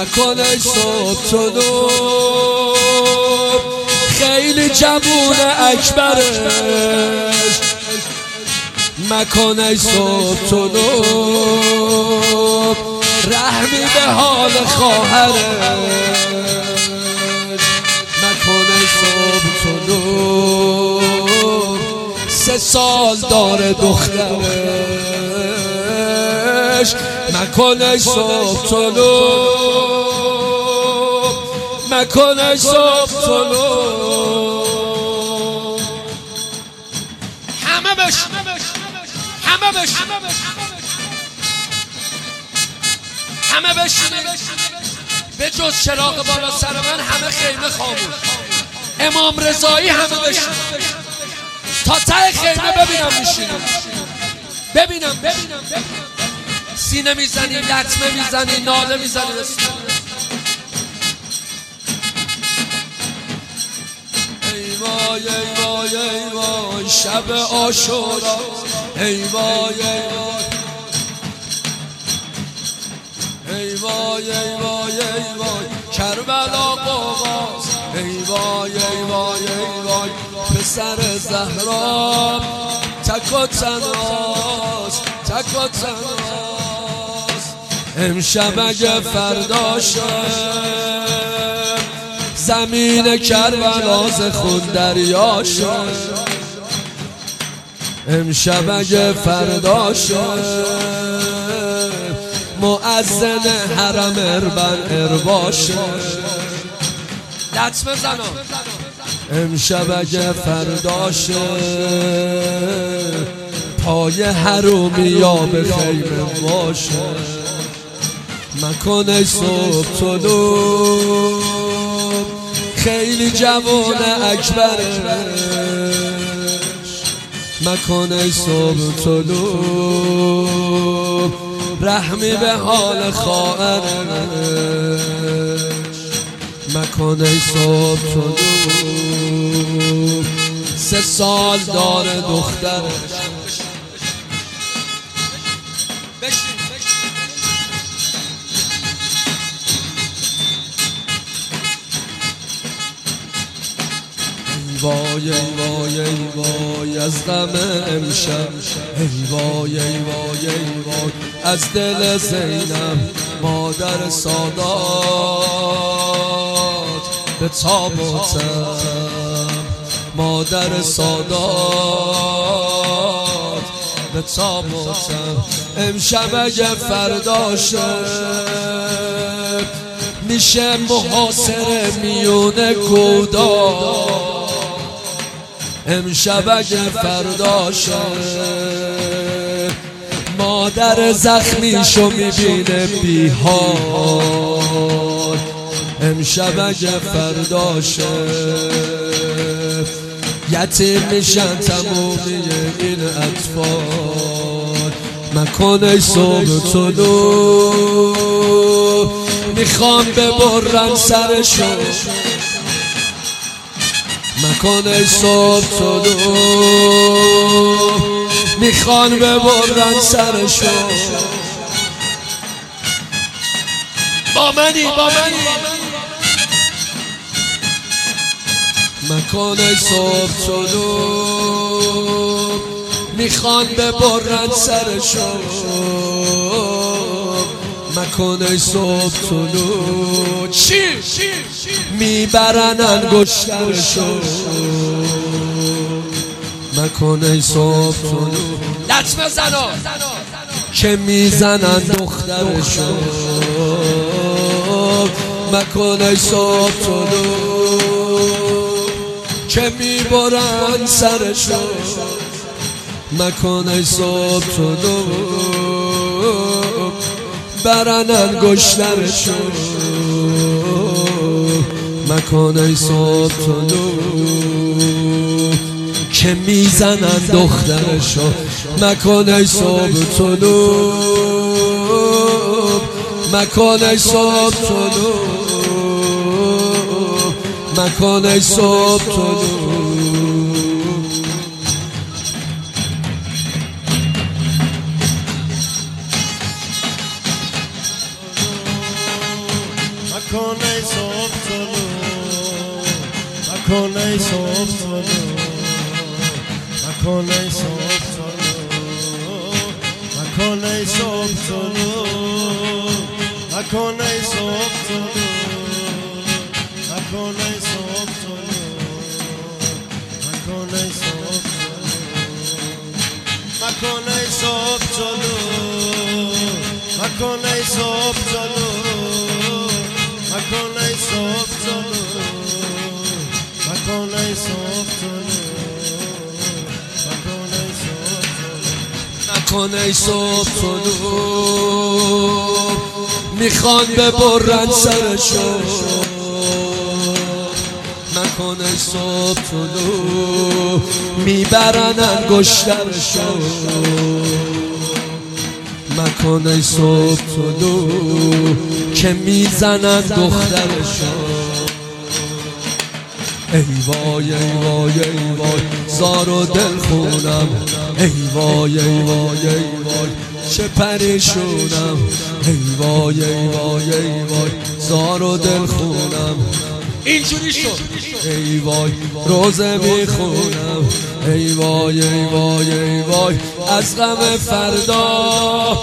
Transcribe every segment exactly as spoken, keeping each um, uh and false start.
مکن ای صبح طلوع خیلی جوون اکبرش مکن ای صبح طلوع رحمی به حال خواهرش مکن ای صبح طلوع سه سال داره دخترش مکن ای صبح طلوع مکن ای صبح طلوع همه بش همه بش همه بشینید به جز چراغ بالا سر من همه خیمه خاموش امام رضایی همه بشینید تا ته خیمه ببینم میشینید ببینم ببینم سینه میزنی لطمه میزنی ناله میزنی ای وای ای وای ای وای شب عاشورا ای وای ای وای ای وای ای وای ای وای کربلا قواس ای وای ای وای ای وای پسر زهرا تک و تنهاست تک و تنهاست امشب اگه فرداشه زمین کربلا ز خون دریاشه امشب اگه فرداشه مؤذن حرم اربن ارباشه لطمه زنم امشب اگه فرداشه پای حرومیا به خیمه باشه مکن ای صبح طلوع خیلی جوان اکبرش مکن ای صبح طلوع رحمی به حال خواهرش مکن ای صبح طلوع سه سال داره دخترش وای ای وای ای وای از غم امشب ای وای ای وای ای وای از دل زینب مادر سادات به تابوتم مادر سادات به تابوتم امشب اگه فرداشه میشه محاصره میونه گودار امشب اگه فرداشه مادر زخمیشو میبینه بیحال امشب اگه فرداشه یتیم میشن تمومی این اطفال مکن ای صبح طلوع میخوام ببرن سرشو مکن ای صبح طلوع میخوان ببرن سرشو با منی با منی مکن ای صبح طلوع میخوان ببرن سرشو مکن ای صبح طلوع چی؟ میبرن انگشترشو مکن ای صبح طلوع لطمه زنا که میزنن دخترشو مکن ای صبح طلوع که میبرن سرشو مکن ای صبح طلوع برن انگشترشو مکن ای صبح طلوع که میزنن دخترشو مکن ای صبح طلوع مکن ای صبح طلوع مکن ای صبح طلوع مکن ای صبح طلوع مکن ای صبح طلوع مکن ای صبح طلوع مکن ای صبح طلوع مکن ای صبح طلوع مکن ای صبح طلوع مکن ای صبح مکن ای صبح طلوع مکن ای صبح طلوع مکن ای صبح طلوع مکن ای صبح طلوع مکن ای صبح طلوع میخوان ببرن سرشو مکن ای صبح طلوع میبرن انگشترشو مکن ای صبح طلوع که میزنن دخترشو ای وای ای وای ای وای زار و دل خونم ای وای ای وای ای وای چه پریشونم ای وای ای وای ای وای زار و دل خونم اینجوری شد ای وای روزه میخونم ای وای ای وای ای وای از غم فردا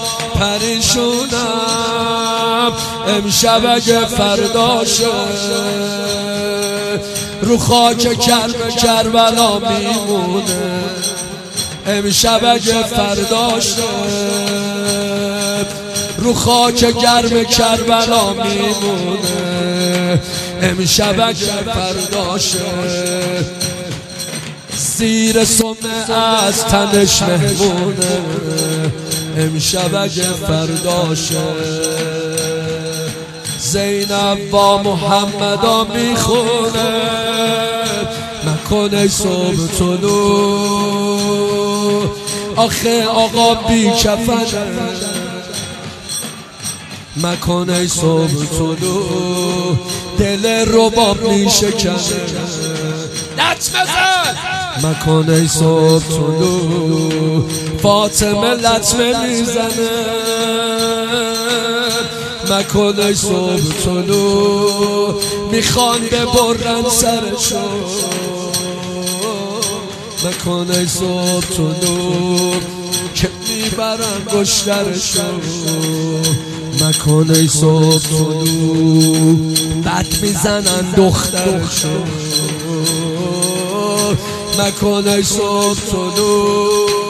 پریشونم امشب اگه فردا شد رو خاک کرب کربلا میمونه امشب اگه فردا شد رو خاک گرم کربلا میمونه امشب اگه فردا شد زیر سمه از تنش مهمونه امشب اگه فردا شد زینب با محمدا میخونه مکن ای صبح طلوع آخه آقا بی کفنه مکن ای صبح طلوع دل رباب میشکنه لطمه زد مکن ای صبح طلوع فاطمه لطمه میزنه مکن ای صبح طلوع میخوان ببرن سرشو مکن ای صبح طلوع که میبرن گشترشو مکن ای صبح طلوع بد میزنن دخترشو مکن ای صبح طلوع